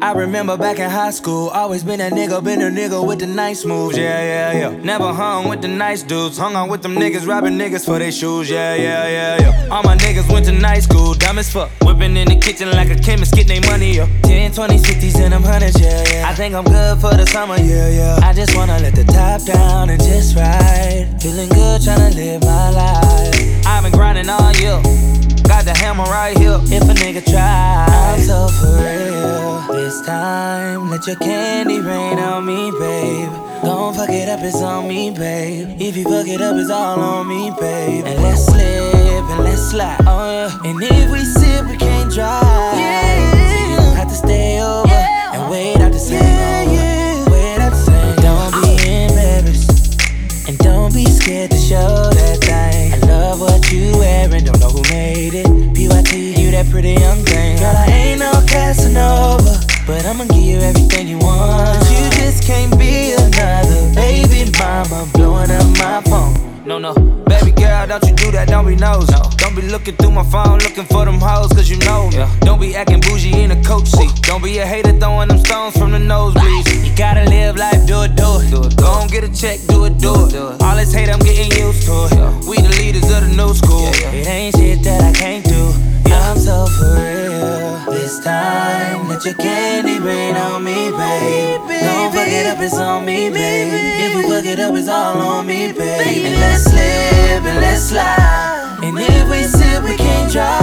I remember back in high school, always been a nigga with the nice moves, yeah. Never hung with the nice dudes, hung on with them niggas, robbing niggas for their shoes, yeah. All my niggas went to night school, dumb as fuck, whipping in the kitchen like a chemist, getting they money up. 10, 20, 50s and them hundreds, yeah. I think I'm good for the summer, yeah. I just wanna let the top down and just ride, feeling good, tryna live my life. I've been grinding all year, got the hammer right here. If a nigga try, I'm so for real. This time, let your candy rain on me, babe. Don't fuck it up, it's on me, babe. If you fuck it up, it's all on me, babe. And let's slip and let's slide, oh yeah. And if we sip, we can't drive, so you don't have to stay over and wait out the same over. Wait out the same. Don't be embarrassed and don't be scared to show that thing. I love what you wearing, don't know who made it. PYT, you that pretty young thing. Girl, I ain't no Casanova, but I'ma give you everything you want. You just can't be another baby mama blowing up my phone. No, baby girl, don't you do that, don't be nosy. Don't be looking through my phone, looking for them hoes, cause you know me. Don't be acting bougie in a coach seat. Don't be a hater throwing them stones from the nosebleeds. You gotta live life, do it. Go on, get a check, do it. All this hate, I'm getting used to it. We the leaders of the new school. It ain't shit that I can't do. I'm so for real. This time, let your candy rain on me, babe. Don't fuck it up, it's on me, babe. If we fuck it up, it's all on me, babe. And let's slip and let's slide. And if we sip, we can't drive.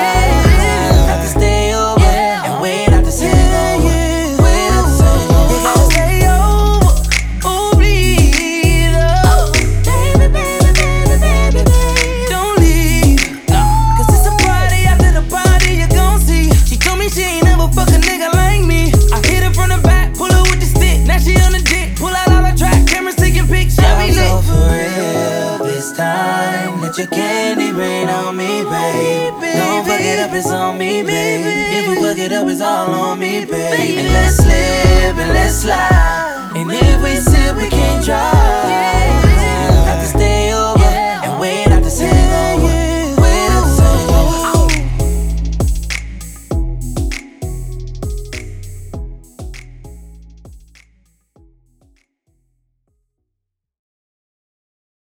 Have to stay over and wait out the same over. Wait out the same over. You gotta stay over. Oh, please, oh. Baby. Don't leave. Cause it's a party after the party, you gon' see. She told me she ain't never fuck a nigga like me. I hit her from the back, pull her with the stick. Now she on the dick, pull out all the track, cameras taking pics, yeah, we lit. I'm so for real this time. Let your candy rain on me, babe. Don't fuck it up, it's on me, babe. If we fuck it up, it's all on me, babe. And let's slip and let's slide. And if we sip, we can't drive.